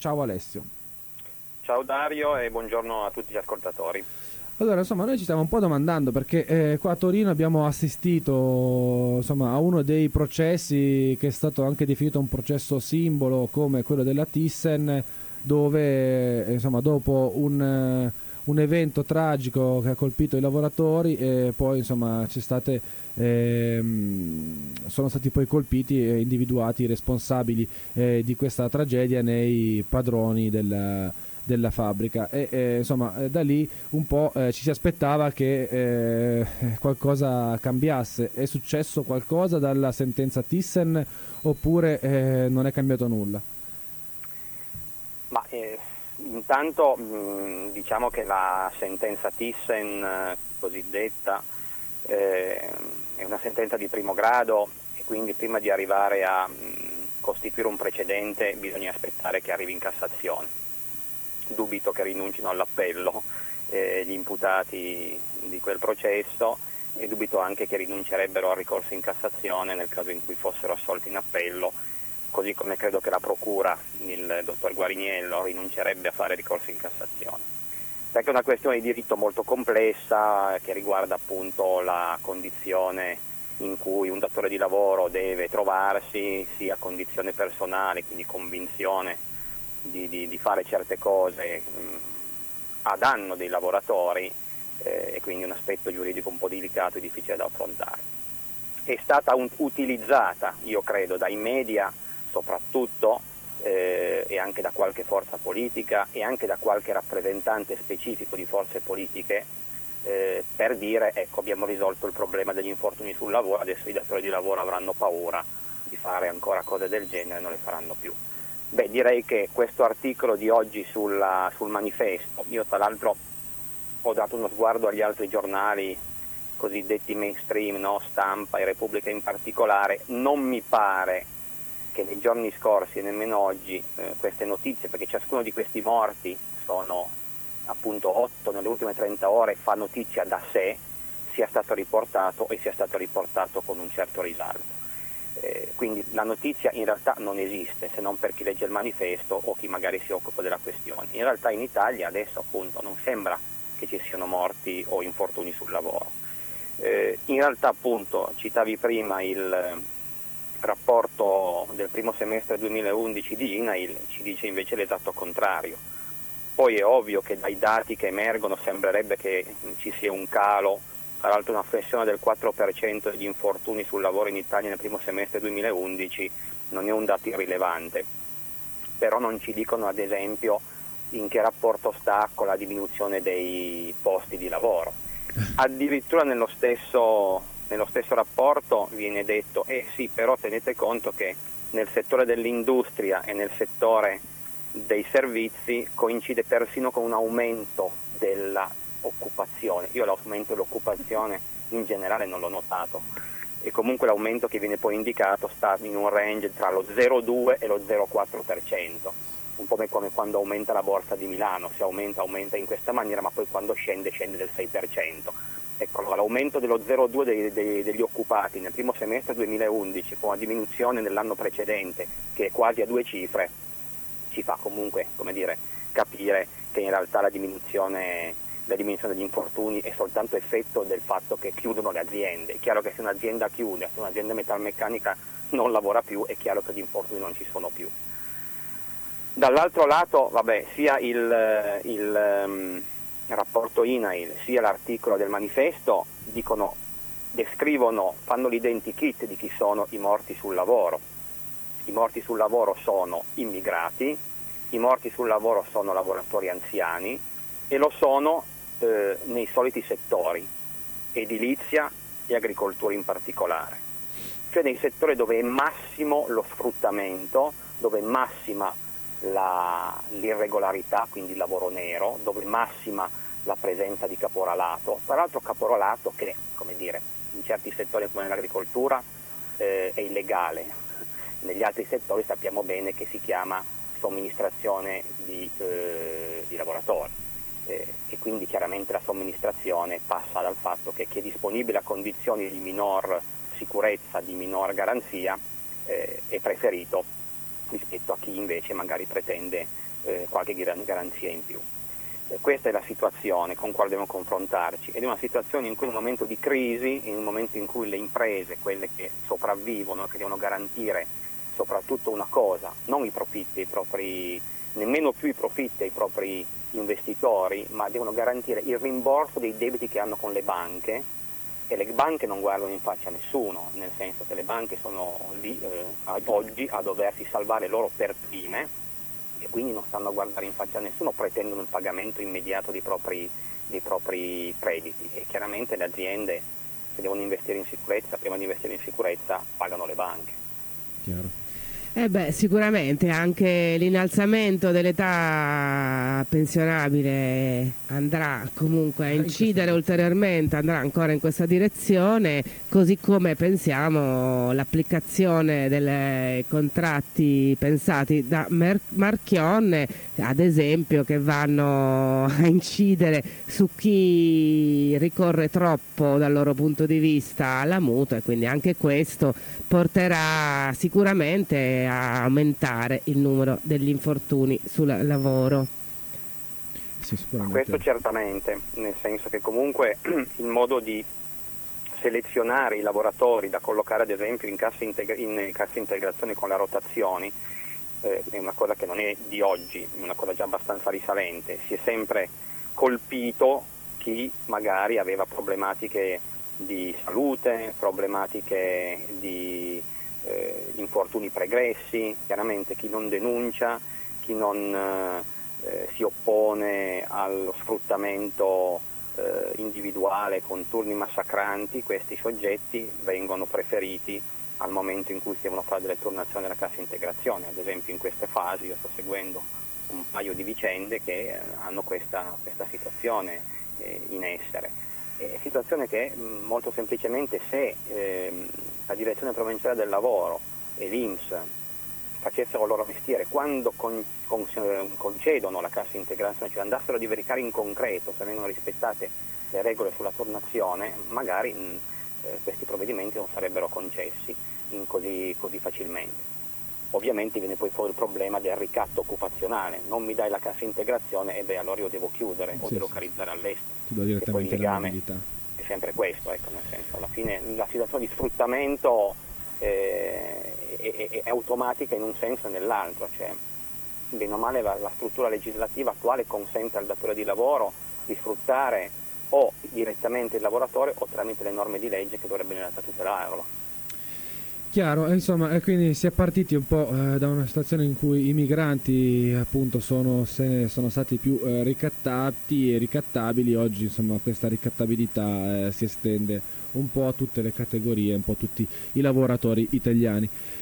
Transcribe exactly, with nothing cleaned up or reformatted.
Ciao Alessio. Ciao Dario e buongiorno a tutti gli ascoltatori. Allora, insomma, noi ci stiamo un po' domandando perché eh, qua a Torino abbiamo assistito, insomma, a uno dei processi che è stato anche definito un processo simbolo come quello della Thyssen, dove, eh, insomma, dopo un, eh, un evento tragico che ha colpito i lavoratori e poi, insomma, c'è state, ehm, sono stati poi colpiti e individuati i responsabili eh, di questa tragedia nei padroni del della fabbrica e eh, insomma eh, da lì un po' eh, ci si aspettava che eh, qualcosa cambiasse. È successo qualcosa dalla sentenza Thyssen oppure eh, non è cambiato nulla? Ma eh, intanto mh, diciamo che la sentenza Thyssen eh, cosiddetta eh, è una sentenza di primo grado e quindi prima di arrivare a mh, costituire un precedente bisogna aspettare che arrivi in Cassazione. Dubito che rinuncino all'appello eh, gli imputati di quel processo e dubito anche che rinuncerebbero al ricorso in Cassazione nel caso in cui fossero assolti in appello, così come credo che la Procura, il dottor Guariniello, rinuncerebbe a fare ricorso in Cassazione. Perché è una questione di diritto molto complessa che riguarda appunto la condizione in cui un datore di lavoro deve trovarsi, sia condizione personale, quindi convinzione Di, di, di fare certe cose mh, a danno dei lavoratori eh, e quindi un aspetto giuridico un po' delicato e difficile da affrontare. È stata un, utilizzata, io credo, dai media soprattutto eh, e anche da qualche forza politica e anche da qualche rappresentante specifico di forze politiche eh, per dire ecco abbiamo risolto il problema degli infortuni sul lavoro, adesso i datori di lavoro avranno paura di fare ancora cose del genere e non le faranno più. Beh, direi che questo articolo di oggi sulla, sul manifesto, io tra l'altro ho dato uno sguardo agli altri giornali cosiddetti mainstream, no? Stampa e Repubblica in particolare, non mi pare che nei giorni scorsi e nemmeno oggi eh, queste notizie, perché ciascuno di questi morti sono appunto otto nelle ultime trenta ore, fa notizia da sé, sia stato riportato e sia stato riportato con un certo risalto. Eh, quindi la notizia in realtà non esiste se non per chi legge il manifesto o chi magari si occupa della questione. In realtà in Italia adesso appunto non sembra che ci siano morti o infortuni sul lavoro. Eh, in realtà appunto citavi prima il rapporto del primo semestre duemilaundici di INAIL, ci dice invece l'esatto contrario. Poi è ovvio che dai dati che emergono sembrerebbe che ci sia un calo, tra l'altro una flessione del quattro per cento degli infortuni sul lavoro in Italia nel primo semestre duemilaundici non è un dato irrilevante, però non ci dicono ad esempio in che rapporto sta con la diminuzione dei posti di lavoro. Addirittura nello stesso, nello stesso rapporto viene detto, eh sì, però tenete conto che nel settore dell'industria e nel settore dei servizi coincide persino con un aumento della occupazione. Io l'aumento dell'occupazione in generale non l'ho notato e comunque l'aumento che viene poi indicato sta in un range tra lo zero virgola due e lo zero virgola quattro per cento, un po' come quando aumenta la borsa di Milano, se aumenta aumenta in questa maniera ma poi quando scende scende del sei per cento. Ecco, l'aumento dello zero virgola due dei, dei, degli occupati nel primo semestre duemilaundici con una diminuzione nell'anno precedente che è quasi a due cifre ci fa comunque, come dire, capire che in realtà la diminuzione la diminuzione degli infortuni è soltanto effetto del fatto che chiudono le aziende. È chiaro che se un'azienda chiude, se un'azienda metalmeccanica non lavora più, è chiaro che gli infortuni non ci sono più. Dall'altro lato, vabbè, sia il, il um, rapporto INAIL sia l'articolo del manifesto dicono, descrivono, fanno l'identikit di chi sono i morti sul lavoro. I morti sul lavoro sono immigrati, i morti sul lavoro sono lavoratori anziani e lo sono eh, nei soliti settori, edilizia e agricoltura in particolare, cioè nei settori dove è massimo lo sfruttamento, dove è massima la, l'irregolarità, quindi il lavoro nero, dove è massima la presenza di caporalato, tra l'altro caporalato che, come dire, in certi settori come nell'agricoltura eh, è illegale, negli altri settori sappiamo bene che si chiama somministrazione di, eh, di lavoratori. Eh, e quindi chiaramente la somministrazione passa dal fatto che chi è disponibile a condizioni di minor sicurezza, di minor garanzia, eh, è preferito rispetto a chi invece magari pretende eh, qualche garanzia in più. Eh, questa è la situazione con cui dobbiamo confrontarci, ed è una situazione in cui in un momento di crisi, in un momento in cui le imprese, quelle che sopravvivono, che devono garantire soprattutto una cosa, non i profitti, i propri, nemmeno più i profitti ai propri investitori, ma devono garantire il rimborso dei debiti che hanno con le banche, e le banche non guardano in faccia a nessuno, nel senso che le banche sono lì eh, ad oggi a doversi salvare loro per prime, e quindi non stanno a guardare in faccia a nessuno, pretendono il pagamento immediato dei propri, dei propri crediti, e chiaramente le aziende che devono investire in sicurezza, prima di investire in sicurezza pagano le banche. Chiaro. Eh beh, sicuramente anche l'innalzamento dell'età pensionabile andrà comunque a incidere ulteriormente, andrà ancora in questa direzione, così come pensiamo l'applicazione dei contratti pensati da Mer- Marchionne, ad esempio, che vanno a incidere su chi ricorre troppo dal loro punto di vista alla mutua, e quindi anche questo porterà sicuramente a aumentare il numero degli infortuni sul lavoro. Sì, questo certamente, nel senso che comunque il modo di selezionare i lavoratori da collocare ad esempio in cassa, integra- in cassa integrazione con le rotazioni eh, è una cosa che non è di oggi, è una cosa già abbastanza risalente. Si è sempre colpito chi magari aveva problematiche di salute, problematiche di eh, infortuni pregressi, chiaramente chi non denuncia, chi non eh, si oppone allo sfruttamento eh, individuale con turni massacranti, questi soggetti vengono preferiti al momento in cui si devono fare delle turnazioni della cassa integrazione. Ad esempio in queste fasi io sto seguendo un paio di vicende che eh, hanno questa, questa situazione eh, in essere. Eh, situazione che mh, molto semplicemente se eh, la direzione provinciale del lavoro e l'I N P S facessero il loro mestiere, quando con, con, concedono la cassa integrazione, cioè andassero a verificare in concreto se vengono rispettate le regole sulla turnazione, magari mh, eh, questi provvedimenti non sarebbero concessi in così, così facilmente. Ovviamente viene poi fuori il problema del ricatto occupazionale: non mi dai la cassa integrazione, e beh allora io devo chiudere sì, o delocalizzare all'estero. Ti do direttamente e poi il legame la è sempre questo, ecco, nel senso, alla fine la situazione di sfruttamento eh, è, è, è automatica in un senso e nell'altro, cioè bene o male la, la struttura legislativa attuale consente al datore di lavoro di sfruttare o direttamente il lavoratore o tramite le norme di legge che dovrebbero in realtà tutelarlo. Chiaro, e insomma, e quindi si è partiti un po' eh, da una situazione in cui i migranti appunto sono, se, sono stati più eh, ricattati e ricattabili. Oggi insomma questa ricattabilità eh, si estende un po' a tutte le categorie, un po' a tutti i lavoratori italiani.